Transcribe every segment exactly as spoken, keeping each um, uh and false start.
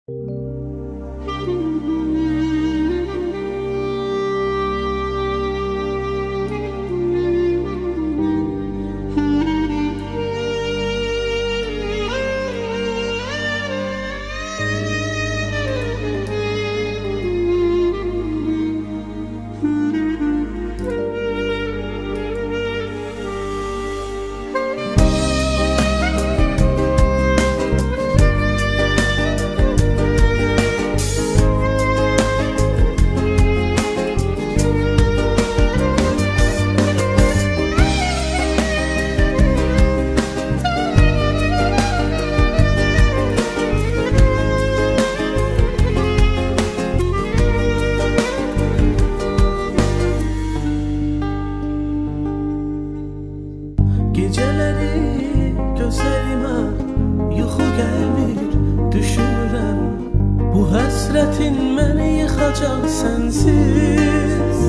Geceleri gözlerime yuxu gelmir, düşünürəm bu həsrətin məni yıxacaq sənsiz.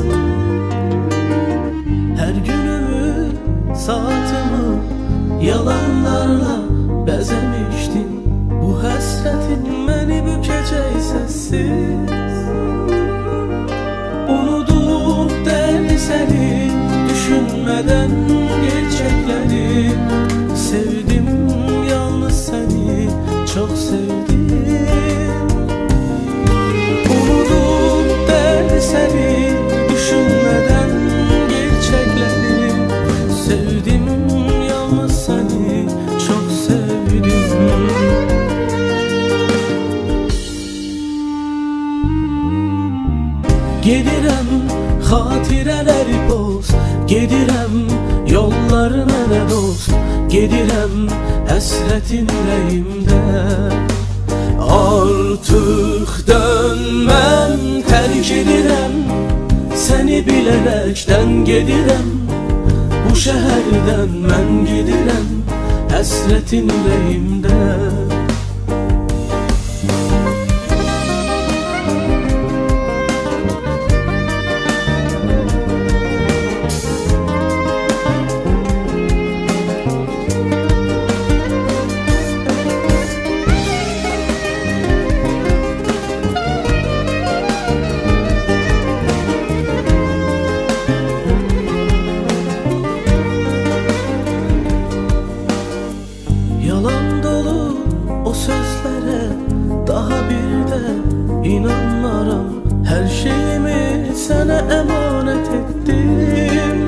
Hər günümü, saatımı yalanlarla bəzəmişdim, bu həsrətin məni bükəcək səssiz. Unudub dərdi səni düşünmədən gerçekleri sevdim, yalnız seni çok sevdim. Unudum derdi seni düşünmeden gerçekleri sevdim, yalnız seni çok sevdim. Gedirəm xatirələri boz, gedirəm yollar mənə dost, gedirəm həsrətin ürəyimdə. Artıq dönməm, tərk edirəm, səni bilərəkdən gedirəm. Bu şəhərdən mən gedirəm, həsrətin ürəyimdə. Yalan dolu o sözlere daha bir de inanmaram. Her şeyimi sana emanet ettim.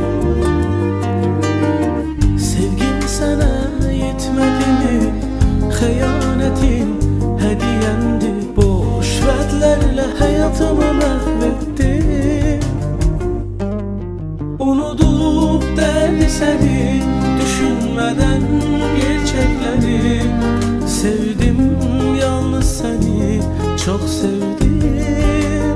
Sevgim sana yetmedi mi? Xəyanetin hediyendi. Boş vədlərlə hayatımı mahvettim. Unudub derdi seni düşünmeden gerçekleri sevdim, yalnız seni çok sevdim.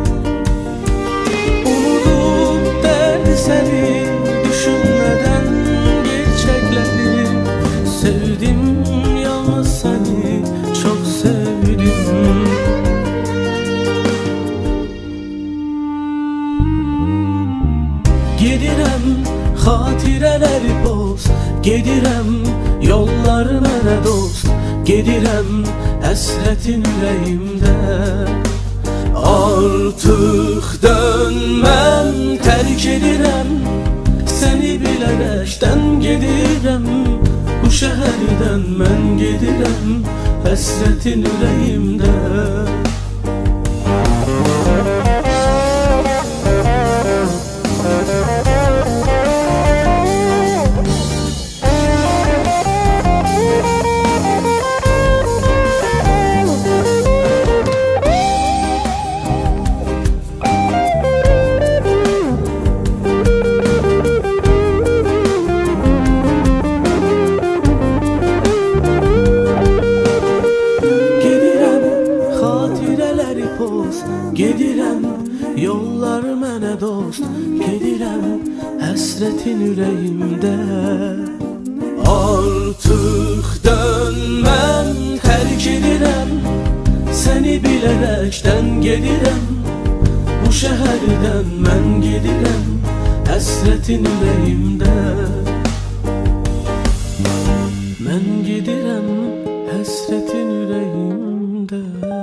Unudum derdi seni düşünmeden gerçekleri sevdim, yalnız seni çok sevdim. Gedirəm xatirələri boz, gedirəm yollar mənə dost, gedirəm həsrətin ürəyimdə. Artıq dönməm, tərk edirəm, səni bilərəkdən gedirəm. Bu şəhərdən mən gedirəm, həsrətin ürəyimdə. Gedirəm yollar mənə dost, gedirəm həsrətin ürəyimdə. Artıq dönməm, tərk edirəm, səni bilərəkdən gedirəm. Bu şəhərdən mən gedirəm, həsrətin ürəyimdə. Mən gedirəm həsrətin ürəyimdə.